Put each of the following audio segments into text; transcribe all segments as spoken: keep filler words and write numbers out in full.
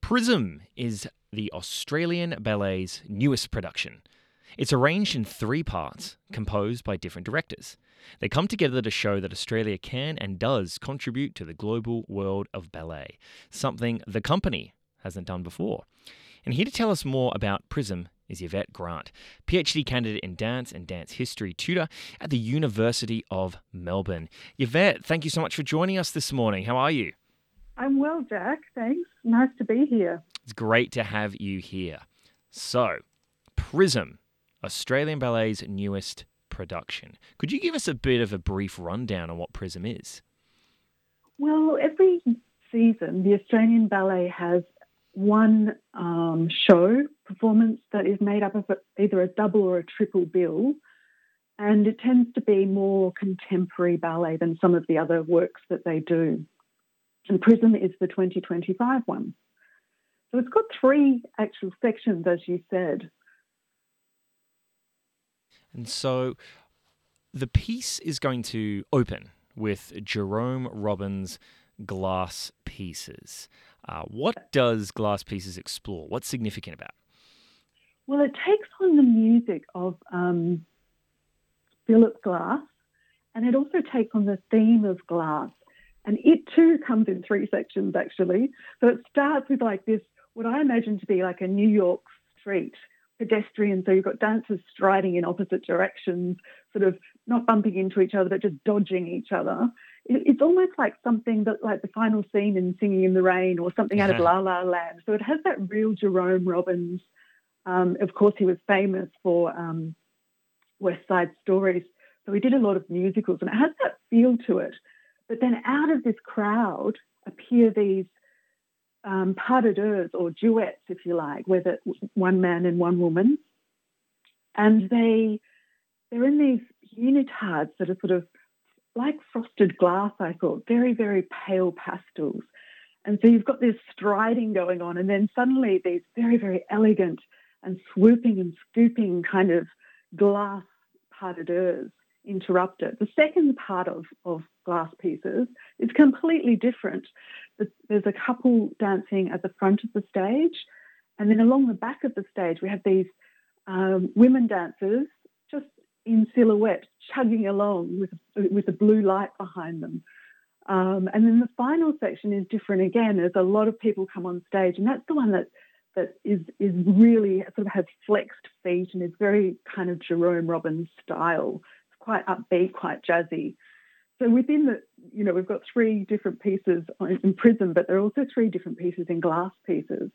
Prism is the Australian Ballet's newest production. It's arranged in three parts, composed by different directors. They come together to show that Australia can and does contribute to the global world of ballet, something the company hasn't done before. And here to tell us more about Prism is Yvette Grant, PhD candidate in dance and dance history tutor at the University of Melbourne. Yvette, thank you so much for joining us this morning. How are you? I'm well, Jack. Thanks. Nice to be here. It's great to have you here. So, Prism, Australian Ballet's newest production. Could you give us a bit of a brief rundown on what Prism is? Well, every season, the Australian Ballet has one um, show performance that is made up of either a double or a triple bill, and it tends to be more contemporary ballet than some of the other works that they do. And Prism is the twenty twenty-five one. So it's got three actual sections, as you said. And so the piece is going to open with Jerome Robbins' Glass Pieces. Uh, what does Glass Pieces explore? What's significant about it? Well, it takes on the music of um, Philip Glass, and it also takes on the theme of glass. And it too comes in three sections, actually. So it starts with like this, what I imagine to be like a New York street pedestrian. So you've got dancers striding in opposite directions, sort of not bumping into each other, but just dodging each other. It, it's almost like something that, like the final scene in Singing in the Rain or something out of La La Land. So it has that real Jerome Robbins. Um, of course, he was famous for um, West Side Stories. So he did a lot of musicals, and it has that feel to it. But then out of this crowd appear these um, pas de deux, or duets, if you like, where the, one man and one woman. And they, they're in these unitards that are sort of like frosted glass, I thought, very, very pale pastels. And so you've got this striding going on, and then suddenly these very, very elegant and swooping and scooping kind of glass pas de deux interrupt it. The second part of, of Glass Pieces is completely different. There's a couple dancing at the front of the stage, and then along the back of the stage we have these um, women dancers just in silhouette chugging along with, with a blue light behind them. Um, and then the final section is different again. There's a lot of people come on stage, and that's the one that that is is really sort of has flexed feet and is very kind of Jerome Robbins style. Quite upbeat, quite jazzy. So within the, you know, we've got three different pieces in Prism, but there are also three different pieces in Glass Pieces.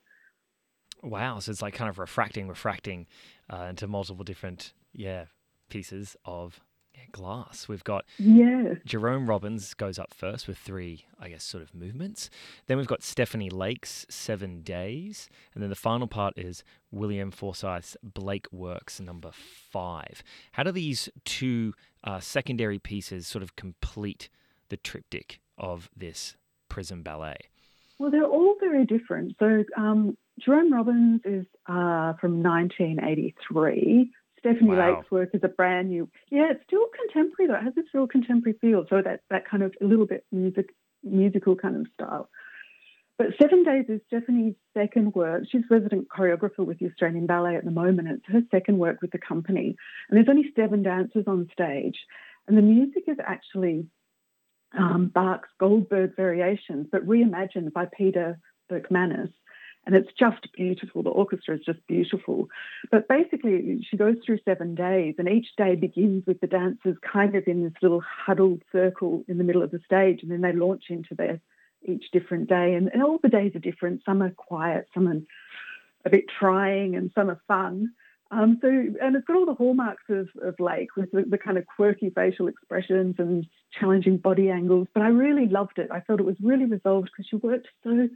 Wow, so it's like kind of refracting, refracting uh, into multiple different, yeah, pieces of yeah, glass. We've got yes. Jerome Robbins goes up first with three, I guess, sort of movements. Then we've got Stephanie Lake's Seven Days. And then the final part is William Forsythe's Blake Works number five. How do these two uh, secondary pieces sort of complete the triptych of this Prism Ballet? Well, they're all very different. So um, Jerome Robbins is uh, from nineteen eighty-three. Stephanie Wow. Lake's work is a brand new, yeah, it's still contemporary though. It has this real contemporary feel, so that that kind of a little bit music, musical kind of style. But Seven Days is Stephanie's second work. She's resident choreographer with the Australian Ballet at the moment. It's her second work with the company, and there's only seven dancers on stage, and the music is actually um, Bach's Goldberg Variations, but reimagined by Peter Berkmanis. And it's just beautiful. The orchestra is just beautiful. But basically, she goes through seven days, and each day begins with the dancers kind of in this little huddled circle in the middle of the stage, and then they launch into their each different day. And, and all the days are different. Some are quiet, some are a bit trying, and some are fun. Um, so, and it's got all the hallmarks of, of Lake, with the, the kind of quirky facial expressions and challenging body angles. But I really loved it. I felt it was really resolved because she worked so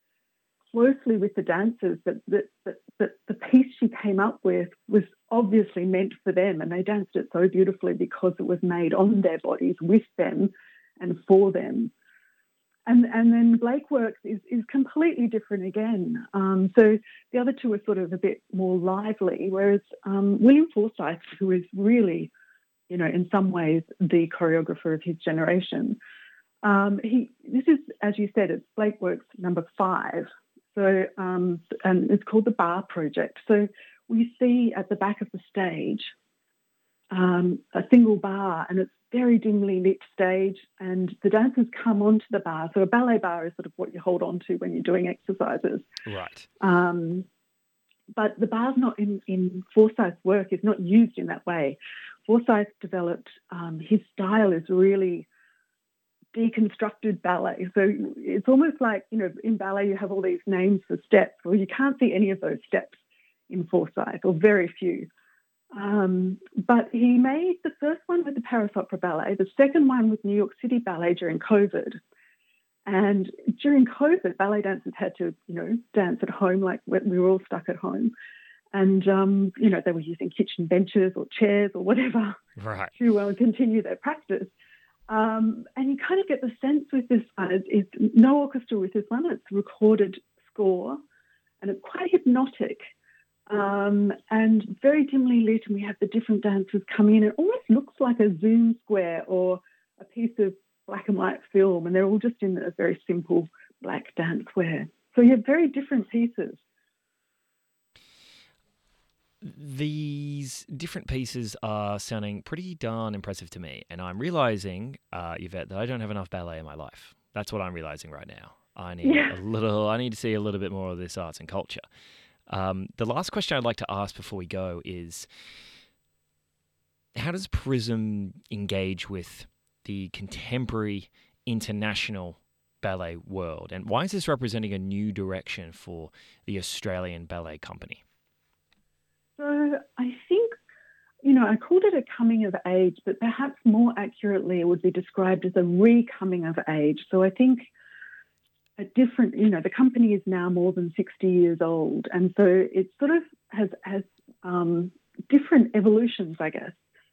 closely with the dancers that, that, that, that the piece she came up with was obviously meant for them, and they danced it so beautifully because it was made on their bodies, with them and for them. And and then Blake Works is, is completely different again. Um, so the other two are sort of a bit more lively, whereas um, William Forsythe, who is really, you know, in some ways the choreographer of his generation, um, he this is, as you said, it's Blake Works number five. So, um, and it's called the Bar Project. So we see at the back of the stage um, a single bar, and it's very dimly lit stage, and the dancers come onto the bar. So a ballet bar is sort of what you hold on to when you're doing exercises. Right. Um, but the bar's not in, in Forsyth's work, is not used in that way. Forsyth developed, um, his style is really deconstructed ballet. So it's almost like, you know, in ballet you have all these names for steps. Well, you can't see any of those steps in Forsyth, or very few. Um, but he made the first one with the Paris Opera Ballet, the second one with New York City Ballet during COVID. And during COVID, ballet dancers had to, you know, dance at home, like we were all stuck at home. And, um, you know, they were using kitchen benches or chairs or whatever right. to uh, continue their practice. Um, and you kind of get the sense with this one, it's, it's no orchestra with this one, it's a recorded score, and it's quite hypnotic. Um, and very dimly lit, and we have the different dancers come in. It almost looks like a Zoom square or a piece of black and white film, and they're all just in a very simple black dancewear. So you have very different pieces. These different pieces are sounding pretty darn impressive to me, and I'm realizing, uh, Yvette, that I don't have enough ballet in my life. That's what I'm realizing right now. I need Yeah. a little. I need to see a little bit more of this arts and culture. Um, the last question I'd like to ask before we go is, how does Prism engage with the contemporary international ballet world? And why is this representing a new direction for the Australian Ballet Company? So I think, you know, I called it a coming of age, but perhaps more accurately it would be described as a re-coming of age. So I think a different, you know, the company is now more than sixty years old, and so it sort of has has um, different evolutions, I guess.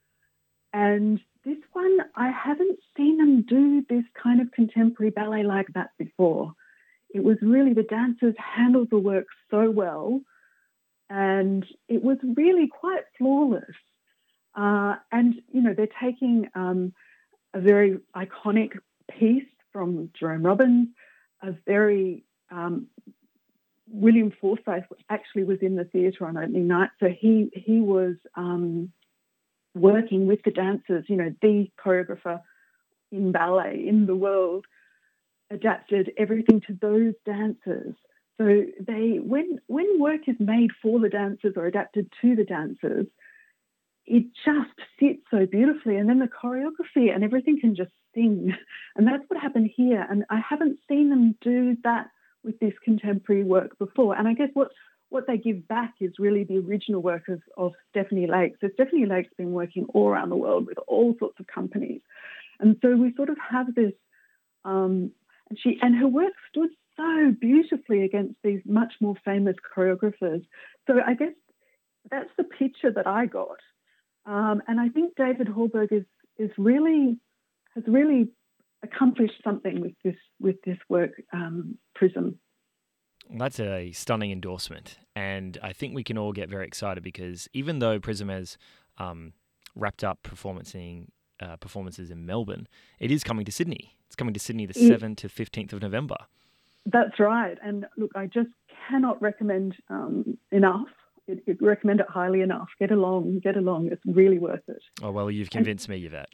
And this one, I haven't seen them do this kind of contemporary ballet like that before. It was really, the dancers handled the work so well, and it was really quite flawless. Uh, and, you know, they're taking um, a very iconic piece from Jerome Robbins, a very, um, William Forsyth actually was in the theatre on opening night, so he, he was um, working with the dancers, you know, the choreographer in ballet in the world, adapted everything to those dancers. So they, when when work is made for the dancers or adapted to the dancers, it just fits so beautifully. And then the choreography and everything can just sing. And that's what happened here. And I haven't seen them do that with this contemporary work before. And I guess what, what they give back is really the original work of, of Stephanie Lake. So Stephanie Lake's been working all around the world with all sorts of companies. And so we sort of have this, um, and she and her work stood so beautifully against these much more famous choreographers. So I guess that's the picture that I got. Um, and I think David Hallberg is is really has really accomplished something with this with this work, um, Prism. That's a stunning endorsement, and I think we can all get very excited because even though Prism has um, wrapped up performancing uh, performances in Melbourne, it is coming to Sydney. It's coming to Sydney the seventh to fifteenth of November. That's right. And look, I just cannot recommend um, enough. It, it recommend it highly enough. Get along, get along. It's really worth it. Oh, well, you've convinced and, me, Yvette.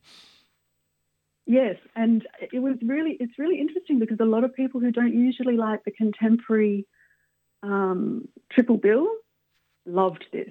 Yes, and it was really, it's really interesting because a lot of people who don't usually like the contemporary um, triple bill loved this.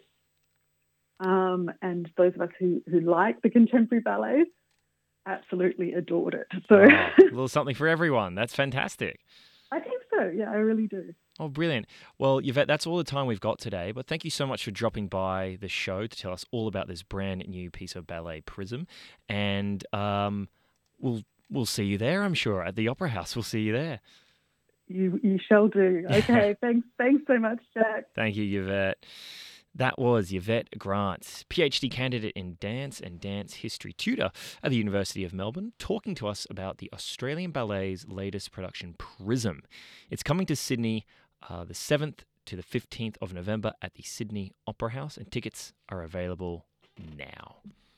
Um, and those of us who, who like the contemporary ballets absolutely adored it. So oh, a little something for everyone. That's fantastic. I think so. Yeah, I really do. Oh, brilliant. Well, Yvette, that's all the time we've got today, but thank you so much for dropping by the show to tell us all about this brand new piece of ballet, Prism. And um, we'll we'll see you there, I'm sure, at the Opera House. We'll see you there. You you shall do. Okay, thanks thanks so much, Jack. Thank you, Yvette. That was Yvette Grant, PhD candidate in dance and dance history tutor at the University of Melbourne, talking to us about the Australian Ballet's latest production, Prism. It's coming to Sydney uh, the seventh to the fifteenth of November at the Sydney Opera House, and tickets are available now.